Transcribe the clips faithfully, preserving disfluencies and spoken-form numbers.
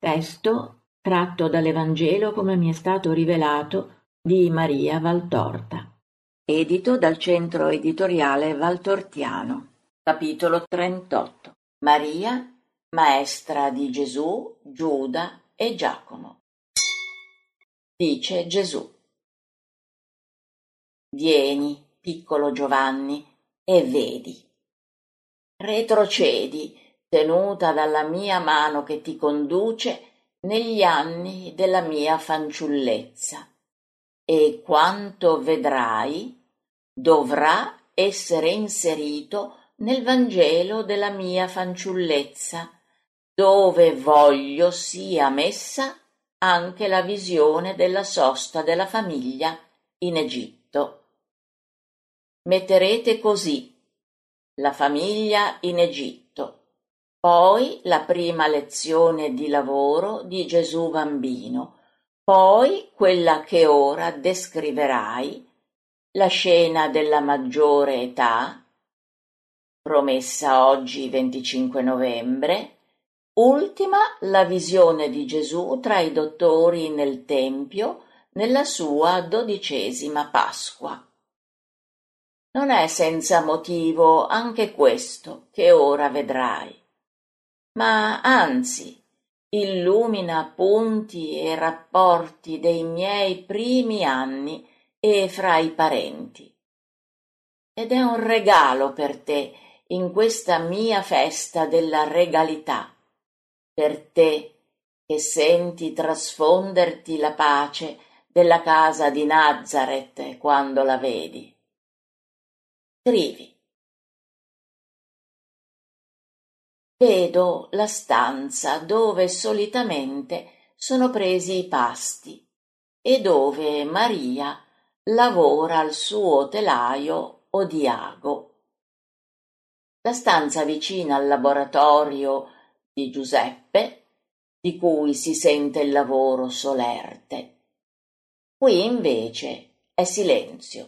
Testo tratto dall'Evangelo come mi è stato rivelato di Maria Valtorta. Edito dal Centro Editoriale Valtortiano. Capitolo trentotto. Maria, maestra di Gesù, Giuda e Giacomo. Dice Gesù: Vieni, piccolo Giovanni, e vedi. Retrocedi, tenuta dalla mia mano che ti conduce negli anni della mia fanciullezza, e quanto vedrai dovrà essere inserito nel Vangelo della mia fanciullezza, dove voglio sia messa anche la visione della sosta della famiglia in Egitto. Metterete così la famiglia in Egitto, poi la prima lezione di lavoro di Gesù bambino, poi quella che ora descriverai, la scena della maggiore età, promessa oggi venticinque novembre, ultima la visione di Gesù tra i dottori nel Tempio nella sua dodicesima Pasqua. Non è senza motivo anche questo che ora vedrai, ma anzi illumina punti e rapporti dei miei primi anni e fra i parenti. Ed è un regalo per te in questa mia festa della regalità, per te che senti trasfonderti la pace della casa di Nazareth quando la vedi. Scrivi. Vedo la stanza dove solitamente sono presi i pasti e dove Maria lavora al suo telaio o di ago. La stanza vicina al laboratorio di Giuseppe, di cui si sente il lavoro solerte. Qui invece è silenzio.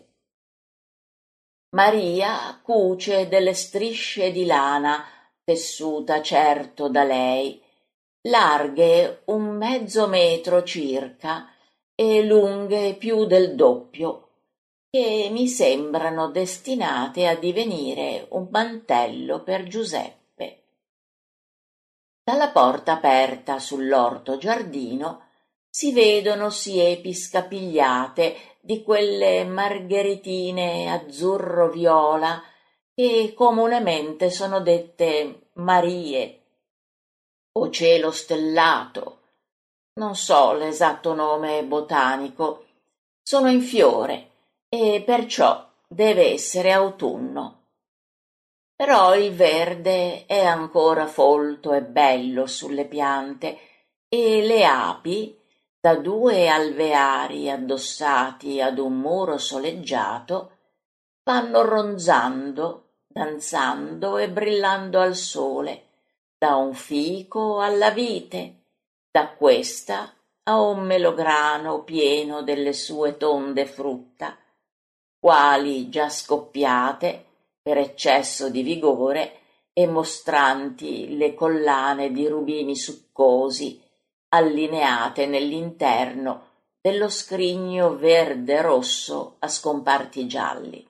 Maria cuce delle strisce di lana, tessuta certo da lei, larghe un mezzo metro circa e lunghe più del doppio, che mi sembrano destinate a divenire un mantello per Giuseppe. Dalla porta aperta sull'orto giardino si vedono siepi scapigliate di quelle margheritine azzurro-viola che comunemente sono dette Marie o cielo stellato, non so l'esatto nome botanico, sono in fiore e perciò deve essere autunno. Però il verde è ancora folto e bello sulle piante e le api, da due alveari addossati ad un muro soleggiato, vanno ronzando, danzando e brillando al sole, da un fico alla vite, da questa a un melograno pieno delle sue tonde frutta, quali già scoppiate per eccesso di vigore e mostranti le collane di rubini succosi allineate nell'interno dello scrigno verde-rosso a scomparti gialli.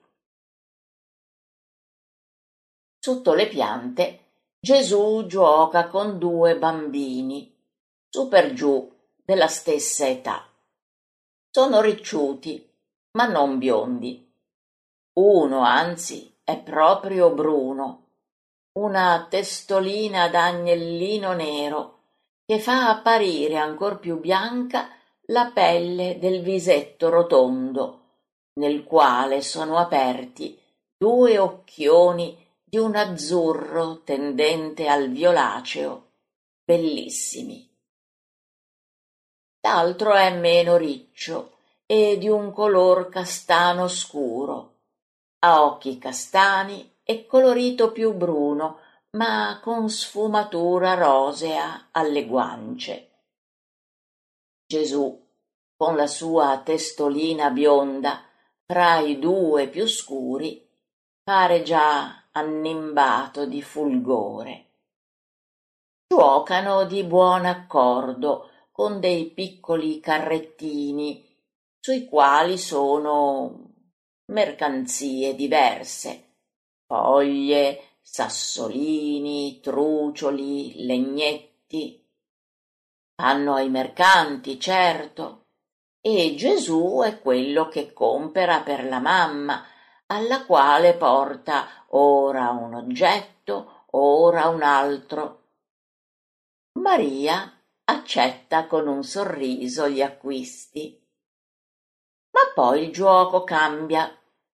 Sotto le piante Gesù gioca con due bambini, su per giù della stessa età. Sono ricciuti, ma non biondi. Uno, anzi, è proprio bruno, una testolina d'agnellino nero che fa apparire ancor più bianca la pelle del visetto rotondo, nel quale sono aperti due occhioni di un azzurro tendente al violaceo, bellissimi. L'altro è meno riccio e di un color castano scuro, ha occhi castani e colorito più bruno, ma con sfumatura rosea alle guance. Gesù, con la sua testolina bionda, fra i due più scuri, pare già annimbato di fulgore. giuocano di buon accordo con dei piccoli carrettini sui quali sono mercanzie diverse, foglie, sassolini, trucioli, legnetti. Vanno ai mercanti, certo, e Gesù è quello che compera per la mamma, alla quale porta ora un oggetto, ora un altro. Maria accetta con un sorriso gli acquisti. Ma poi il giuoco cambia.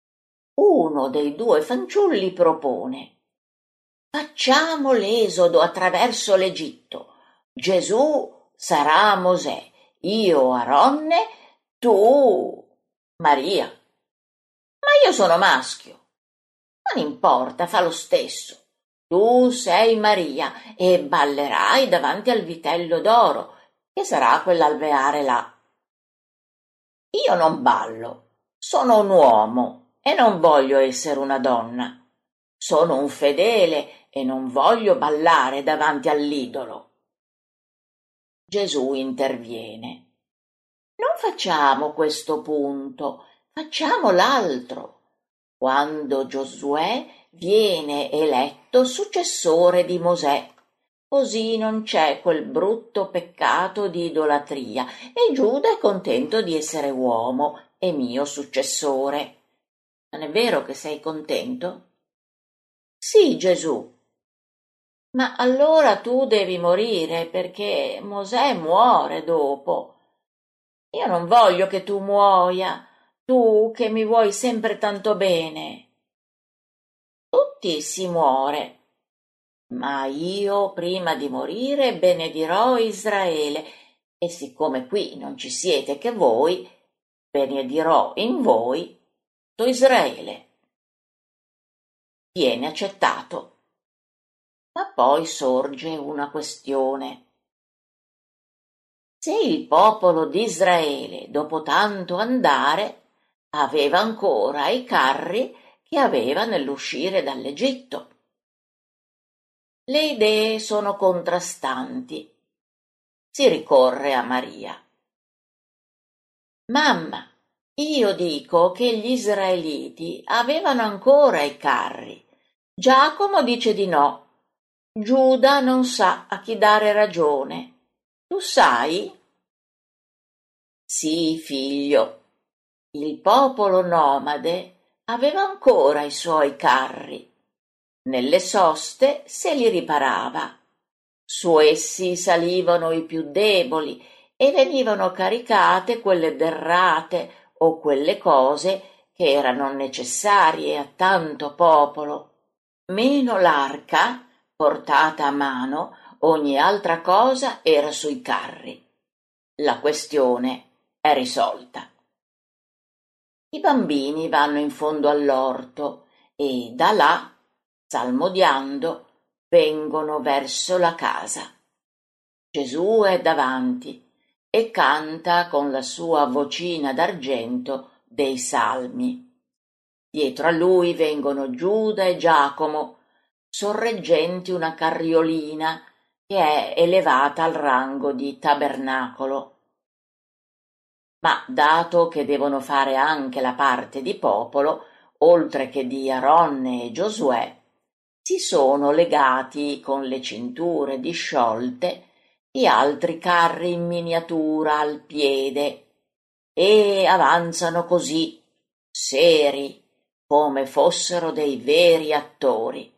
Uno dei due fanciulli propone: facciamo l'esodo attraverso l'Egitto. Gesù sarà Mosè, io Aronne, tu Maria. Ma io sono maschio. Non importa, fa lo stesso. Tu sei Maria e ballerai davanti al vitello d'oro, che sarà quell'alveare là. Io non ballo, sono un uomo e non voglio essere una donna. Sono un fedele e non voglio ballare davanti all'idolo. Gesù interviene. Non facciamo questo punto, facciamo l'altro. Quando Giosuè viene eletto successore di Mosè, così non c'è quel brutto peccato di idolatria e Giuda è contento di essere uomo e mio successore. Non è vero che sei contento? Sì, Gesù. Ma allora tu devi morire perché Mosè muore dopo. Io non voglio che tu muoia, tu che mi vuoi sempre tanto bene. Tutti si muore. Ma io prima di morire benedirò Israele, e siccome qui non ci siete che voi, benedirò in voi tutto Israele. Viene accettato. Ma poi sorge una questione. Se il popolo d'Israele, dopo tanto andare, aveva ancora i carri che aveva nell'uscire dall'Egitto. Le idee sono contrastanti. Si ricorre a Maria. Mamma, io dico che gli israeliti avevano ancora i carri. Giacomo dice di no. Giuda non sa a chi dare ragione. Tu sai? Sì, figlio. Il popolo nomade aveva ancora i suoi carri. Nelle soste se li riparava. Su essi salivano i più deboli e venivano caricate quelle derrate o quelle cose che erano necessarie a tanto popolo. Meno l'arca, portata a mano, ogni altra cosa era sui carri. La questione è risolta. I bambini vanno in fondo all'orto e da là, salmodiando, vengono verso la casa. Gesù è davanti e canta con la sua vocina d'argento dei salmi. Dietro a lui vengono Giuda e Giacomo, sorreggenti una carriolina che è elevata al rango di tabernacolo. Ma dato che devono fare anche la parte di popolo, oltre che di Aronne e Giosuè, si sono legati con le cinture disciolte di altri carri in miniatura al piede e avanzano così, seri, come fossero dei veri attori.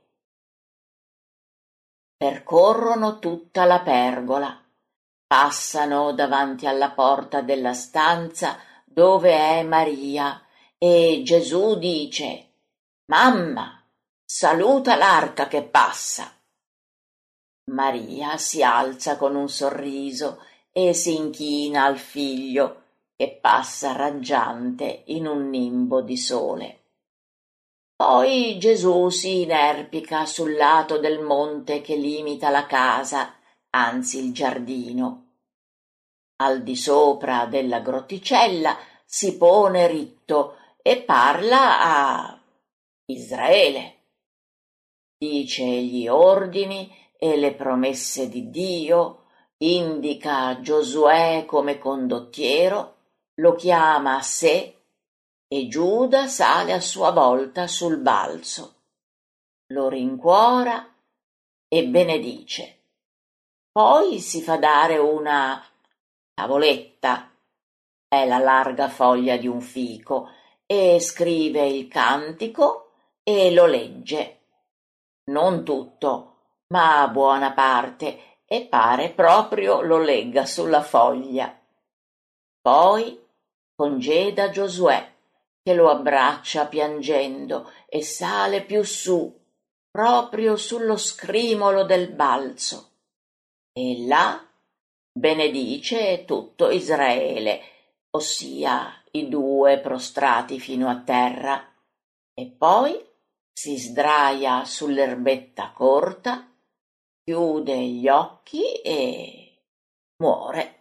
Percorrono tutta la pergola, passano davanti alla porta della stanza dove è Maria e Gesù dice: «Mamma, saluta l'arca che passa». Maria si alza con un sorriso e si inchina al figlio che passa raggiante in un nimbo di sole. Poi Gesù si inerpica sul lato del monte che limita la casa, anzi il giardino. Al di sopra della grotticella si pone ritto e parla a Israele. Dice gli ordini e le promesse di Dio, indica Giosuè come condottiero, lo chiama a sé e Giuda sale a sua volta sul balzo, lo rincuora e benedice. Poi si fa dare una tavoletta, è la larga foglia di un fico, e scrive il cantico e lo legge. Non tutto, ma buona parte, e pare proprio lo legga sulla foglia. Poi congeda Giosuè, che lo abbraccia piangendo e sale più su, proprio sullo scrimolo del balzo. E là benedice tutto Israele, ossia i due prostrati fino a terra, e poi si sdraia sull'erbetta corta, chiude gli occhi e muore.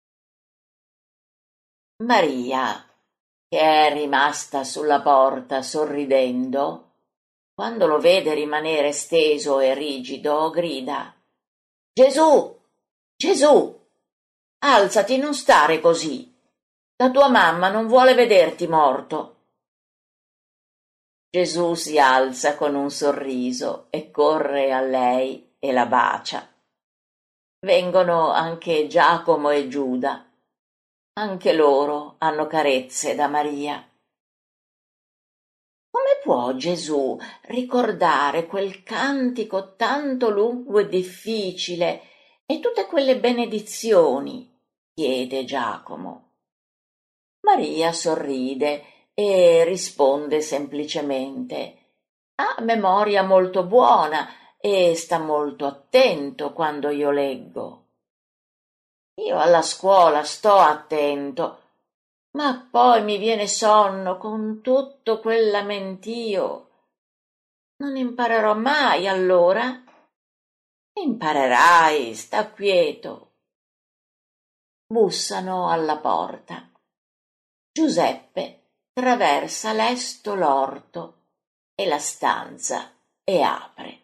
Maria, che è rimasta sulla porta sorridendo, quando lo vede rimanere steso e rigido, grida: «Gesù! Gesù! Alzati, non stare così! La tua mamma non vuole vederti morto!» Gesù si alza con un sorriso e corre a lei e la bacia. Vengono anche Giacomo e Giuda. Anche loro hanno carezze da Maria. Come può Gesù ricordare quel cantico tanto lungo e difficile e tutte quelle benedizioni? Chiede Giacomo. Maria sorride e risponde semplicemente: ha memoria molto buona e sta molto attento quando io leggo. Io alla scuola sto attento, ma poi mi viene sonno con tutto quel lamentio. Non imparerò mai allora? Imparerai, sta quieto. Bussano alla porta. Giuseppe traversa lesto l'orto e la stanza e apre.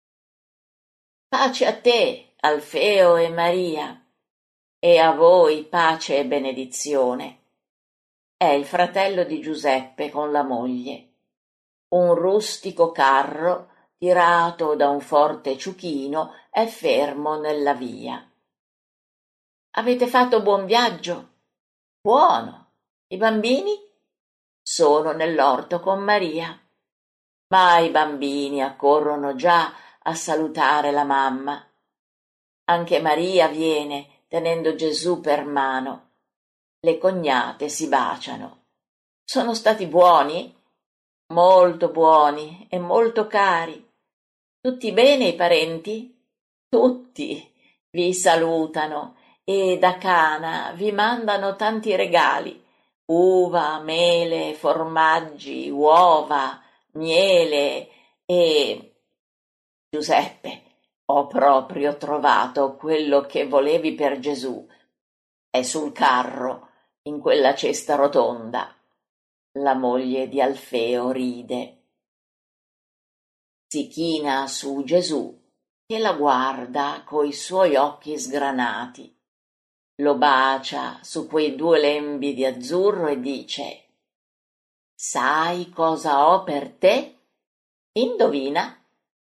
Pace a te, Alfeo e Maria, e a voi pace e benedizione. È il fratello di Giuseppe con la moglie. Un rustico carro, tirato da un forte ciuchino, è fermo nella via. Avete fatto buon viaggio? Buono. I bambini? Sono nell'orto con Maria. Ma i bambini accorrono già a salutare la mamma. Anche Maria viene, tenendo Gesù per mano. Le cognate si baciano. Sono stati buoni? Molto buoni e molto cari. Tutti bene i parenti? Tutti vi salutano e da Cana vi mandano tanti regali: uva, mele, formaggi, uova, miele e... Giuseppe, ho proprio trovato quello che volevi per Gesù. È sul carro, in quella cesta rotonda. La moglie di Alfeo ride. Si china su Gesù, che la guarda coi suoi occhi sgranati. Lo bacia su quei due lembi di azzurro e dice: «Sai cosa ho per te? Indovina?»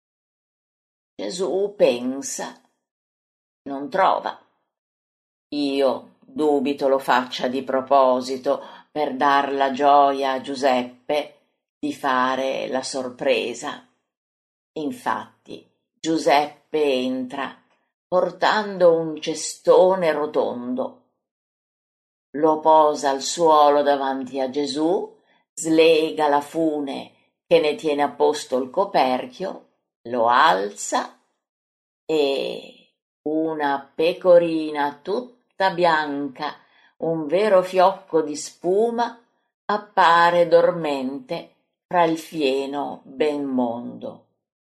Gesù pensa. Non trova. Io dubito lo faccia di proposito per dar la gioia a Giuseppe di fare la sorpresa. Infatti Giuseppe entra portando un cestone rotondo. Lo posa al suolo davanti a Gesù, slega la fune che ne tiene a posto il coperchio, lo alza e una pecorina tutta bianca, un vero fiocco di spuma, appare dormente fra il fieno ben mondo.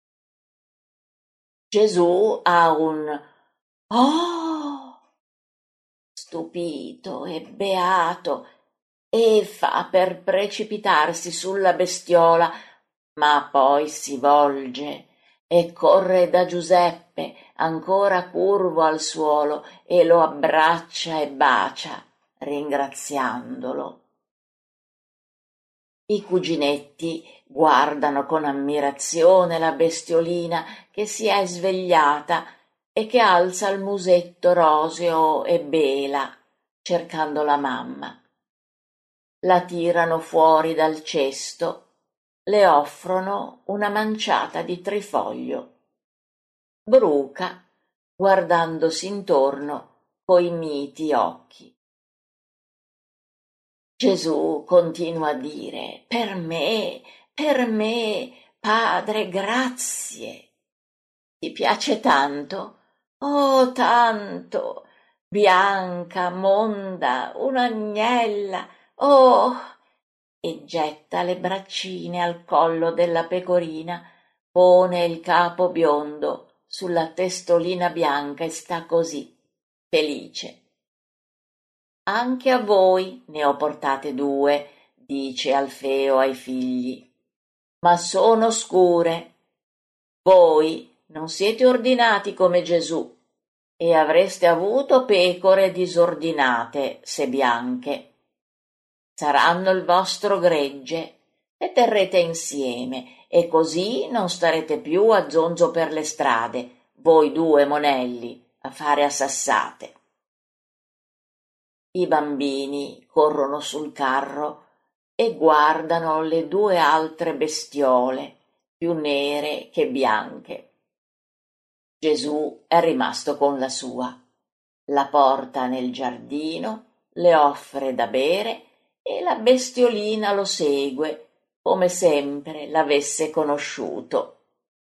Gesù ha un «Oh!» stupito e beato e fa per precipitarsi sulla bestiola, ma poi si volge e corre da Giuseppe, ancora curvo al suolo, e lo abbraccia e bacia, ringraziandolo. I cuginetti guardano con ammirazione la bestiolina che si è svegliata e che alza il musetto roseo e bela, cercando la mamma. La tirano fuori dal cesto, le offrono una manciata di trifoglio. Bruca, guardandosi intorno coi miti occhi. Gesù continua a dire: per me, per me, Padre, grazie. Ti piace tanto? Oh, tanto! Bianca, monda, un'agnella, oh! E getta le braccine al collo della pecorina, pone il capo biondo sulla testolina bianca e sta così, felice. Anche a voi ne ho portate due, dice Alfeo ai figli, ma sono scure. Voi non siete ordinati come Gesù e avreste avuto pecore disordinate se bianche. Saranno il vostro gregge, le terrete insieme e così non starete più a zonzo per le strade, voi due monelli, a fare assassate. I bambini corrono sul carro e guardano le due altre bestiole, più nere che bianche. Gesù è rimasto con la sua, la porta nel giardino, le offre da bere e la bestiolina lo segue come sempre l'avesse conosciuto.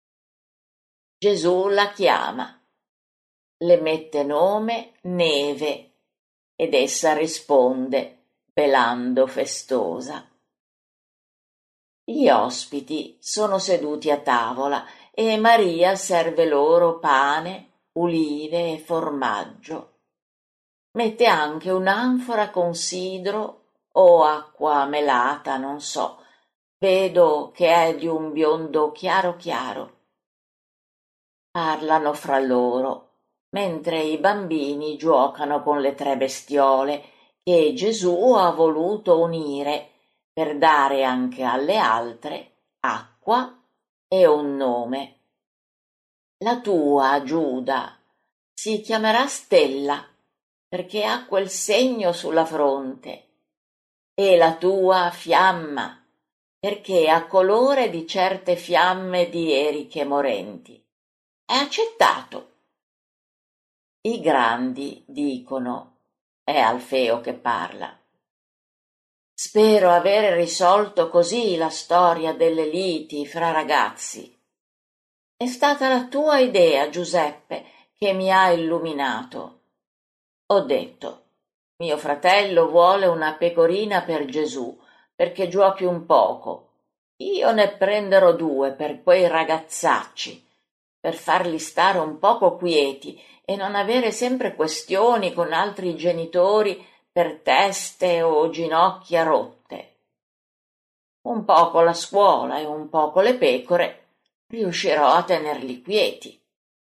Gesù la chiama, le mette nome Neve ed essa risponde, belando festosa. Gli ospiti sono seduti a tavola e Maria serve loro pane, ulive e formaggio. Mette anche un'anfora con sidro o acqua melata, non so. Vedo che è di un biondo chiaro chiaro. Parlano fra loro, mentre i bambini giuocano con le tre bestiole che Gesù ha voluto unire per dare anche alle altre acqua e un nome. La tua, Giuda, si chiamerà Stella, perché ha quel segno sulla fronte, e la tua Fiamma, perché ha colore di certe fiamme di eriche morenti. È accettato. I grandi dicono, è Alfeo che parla: spero avere risolto così la storia delle liti fra ragazzi. È stata la tua idea, Giuseppe, che mi ha illuminato. Ho detto, mio fratello vuole una pecorina per Gesù, perché giochi un poco. Io ne prenderò due per quei ragazzacci, per farli stare un poco quieti e non avere sempre questioni con altri genitori per teste o ginocchia rotte. Un poco la scuola e un poco le pecore, riuscirò a tenerli quieti.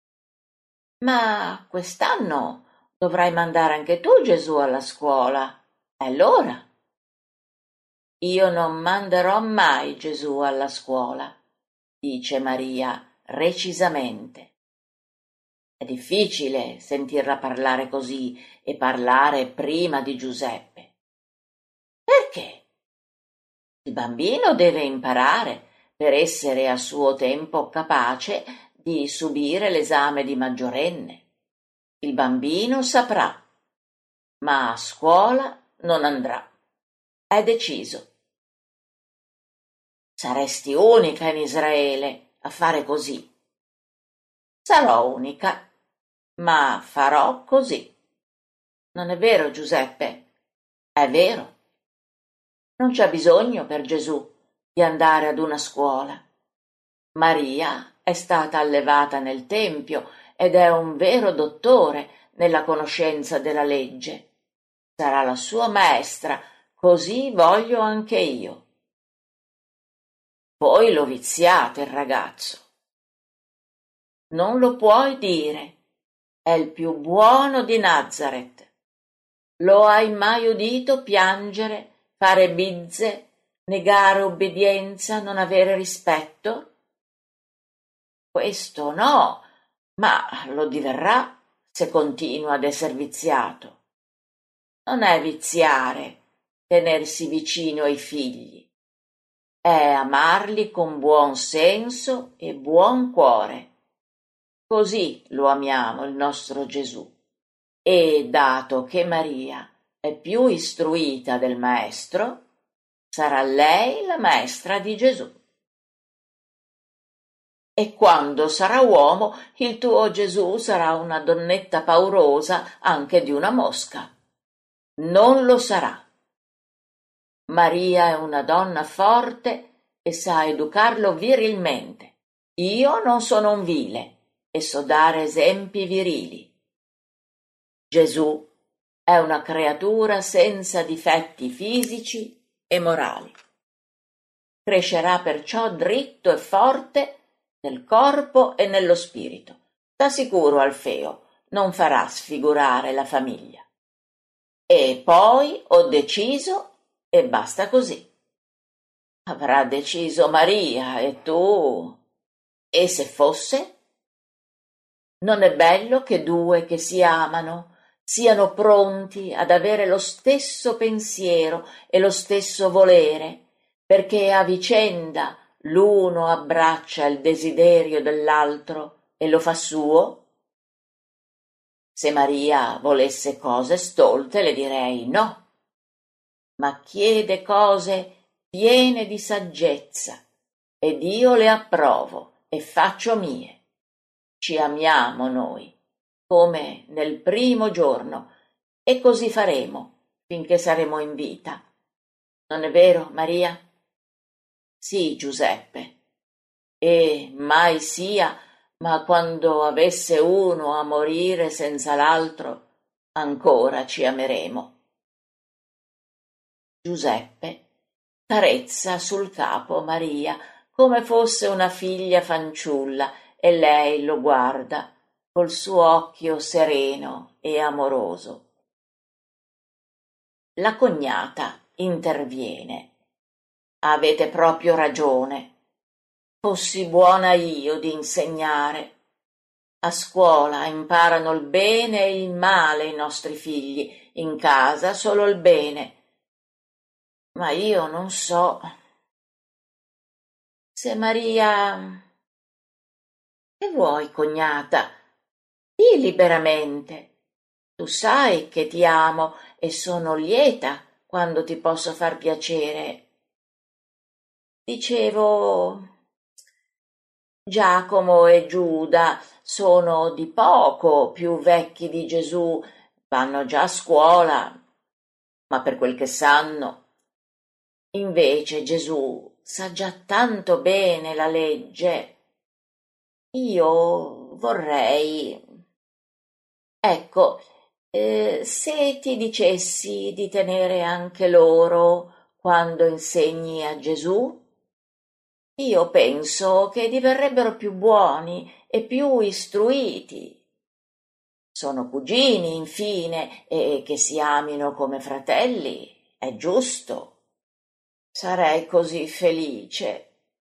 Ma quest'anno dovrai mandare anche tu Gesù alla scuola. È l'ora. Io non manderò mai Gesù alla scuola, dice Maria recisamente. È difficile sentirla parlare così e parlare prima di Giuseppe. Perché? Il bambino deve imparare per essere a suo tempo capace di subire l'esame di maggiorenne. Il bambino saprà, ma a scuola non andrà. È deciso. Saresti unica in Israele a fare così. Sarò unica, ma farò così. Non è vero, Giuseppe? È vero. Non c'è bisogno per Gesù di andare ad una scuola. Maria è stata allevata nel Tempio ed è un vero dottore nella conoscenza della legge. Sarà la sua maestra, così voglio anche io. Voi lo viziate il ragazzo. non lo puoi dire. È il più buono di Nazareth. Lo hai mai udito piangere, fare bizze, negare obbedienza, non avere rispetto? Questo no, ma lo diverrà se continua ad esser viziato. Non è viziare tenersi vicino ai figli, è amarli con buon senso e buon cuore. Così lo amiamo il nostro Gesù. E dato che Maria è più istruita del Maestro, sarà lei la maestra di Gesù. E quando sarà uomo, il tuo Gesù sarà una donnetta paurosa anche di una mosca. Non lo sarà. Maria è una donna forte e sa educarlo virilmente. Io non sono un vile e so dare esempi virili. Gesù è una creatura senza difetti fisici e morali. Crescerà perciò dritto e forte nel corpo e nello spirito. T'assicuro, Alfeo, non farà sfigurare la famiglia. E poi ho deciso e basta così. Avrà deciso Maria e tu. E se fosse? Non è bello che due che si amano siano pronti ad avere lo stesso pensiero e lo stesso volere, perché a vicenda l'uno abbraccia il desiderio dell'altro e lo fa suo? Se Maria volesse cose stolte le direi no, ma chiede cose piene di saggezza ed io le approvo e faccio mie. Ci amiamo noi, come nel primo giorno, e così faremo finché saremo in vita. Non è vero, Maria? Sì, Giuseppe. E mai sia, ma quando avesse uno a morire senza l'altro, ancora ci ameremo. Giuseppe carezza sul capo Maria come fosse una figlia fanciulla e lei lo guarda col suo occhio sereno e amoroso. La cognata interviene. Avete proprio ragione. Fossi buona io di insegnare. A scuola imparano il bene e il male i nostri figli, in casa solo il bene. Ma io non so. Se Maria... Che vuoi, cognata? Dì liberamente. Tu sai che ti amo e sono lieta quando ti posso far piacere. Dicevo... Giacomo e Giuda sono di poco più vecchi di Gesù, vanno già a scuola, ma per quel che sanno. Invece Gesù sa già tanto bene la legge. Io vorrei... Ecco, eh, se ti dicessi di tenere anche loro quando insegni a Gesù, io penso che diverrebbero più buoni e più istruiti. Sono cugini, infine, e che si amino come fratelli, è giusto. Sarei così felice.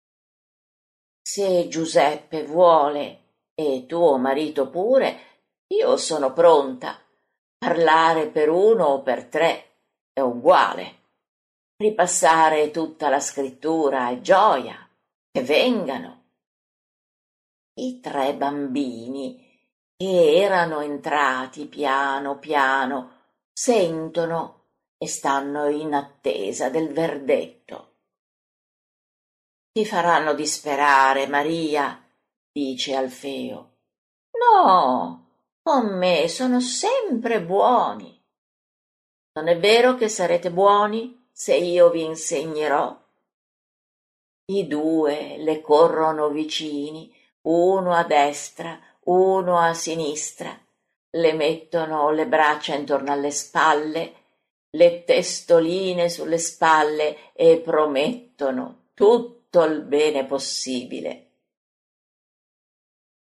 Se Giuseppe vuole, e tuo marito pure, io sono pronta. Parlare per uno o per tre è uguale. Ripassare tutta la scrittura è gioia. Che vengano. I tre bambini, che erano entrati piano piano, sentono e stanno in attesa del verdetto. Ti faranno disperare, Maria, dice Alfeo. No, con me sono sempre buoni. Non è vero che sarete buoni se io vi insegnerò? I due le corrono vicini, uno a destra, uno a sinistra, le mettono le braccia intorno alle spalle, le testoline sulle spalle e promettono tutto il bene possibile.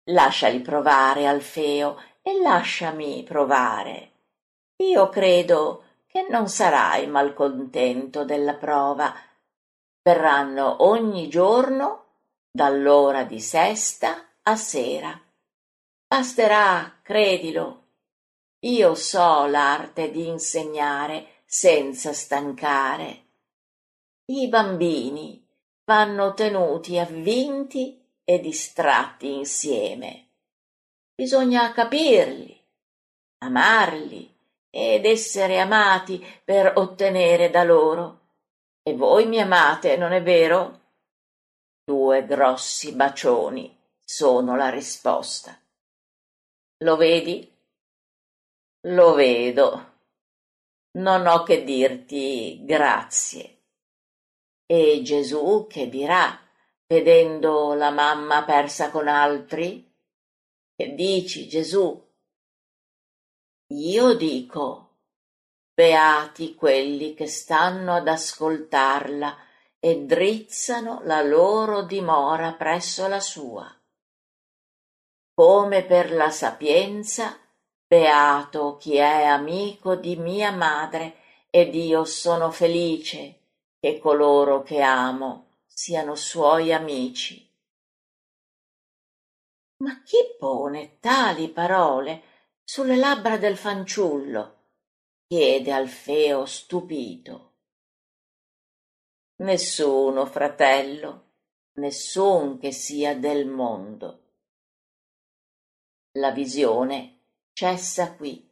lasciali provare, Alfeo, e lasciami provare. Io credo che non sarai malcontento della prova. Verranno ogni giorno dall'ora di sesta a sera. Basterà, credilo. Io so l'arte di insegnare senza stancare. I bambini vanno tenuti avvinti e distratti insieme. Bisogna capirli, amarli ed essere amati per ottenere da loro. E voi mi amate, non è vero? Due grossi bacioni sono la risposta. Lo vedi? Lo vedo. Non ho che dirti grazie. E Gesù che dirà, vedendo la mamma persa con altri? Che dici, Gesù? Io dico, beati quelli che stanno ad ascoltarla e drizzano la loro dimora presso la sua. Come per la sapienza, beato chi è amico di mia madre, ed io sono felice che coloro che amo siano suoi amici. Ma chi pone tali parole sulle labbra del fanciullo? Chiede Alfeo stupito. Nessuno, fratello, nessun che sia del mondo. La visione cessa qui,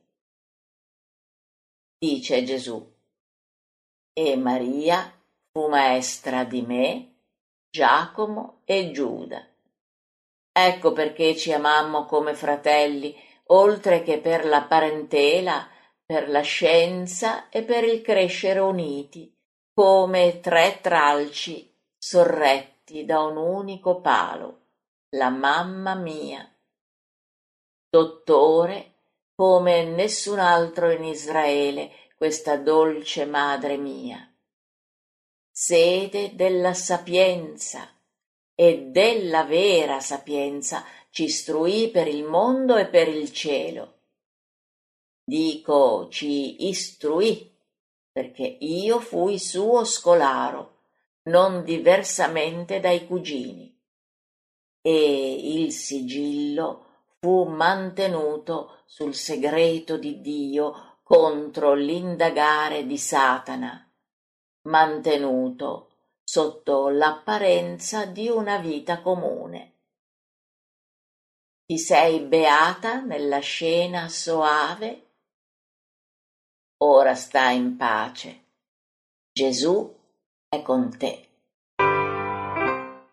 dice Gesù, e Maria fu maestra di me, Giacomo e Giuda. Ecco perché ci amammo come fratelli, oltre che per la parentela, per la scienza e per il crescere uniti, come tre tralci sorretti da un unico palo, la mamma mia. Dottore, come nessun altro in Israele, questa dolce madre mia. Sede della sapienza e della vera sapienza ci istruì per il mondo e per il cielo. Dico ci istruì, perché io fui suo scolaro, non diversamente dai cugini. E il sigillo fu mantenuto sul segreto di Dio contro l'indagare di Satana, mantenuto sotto l'apparenza di una vita comune. Ti sei beata nella scena soave? Ora sta in pace. Gesù è con te.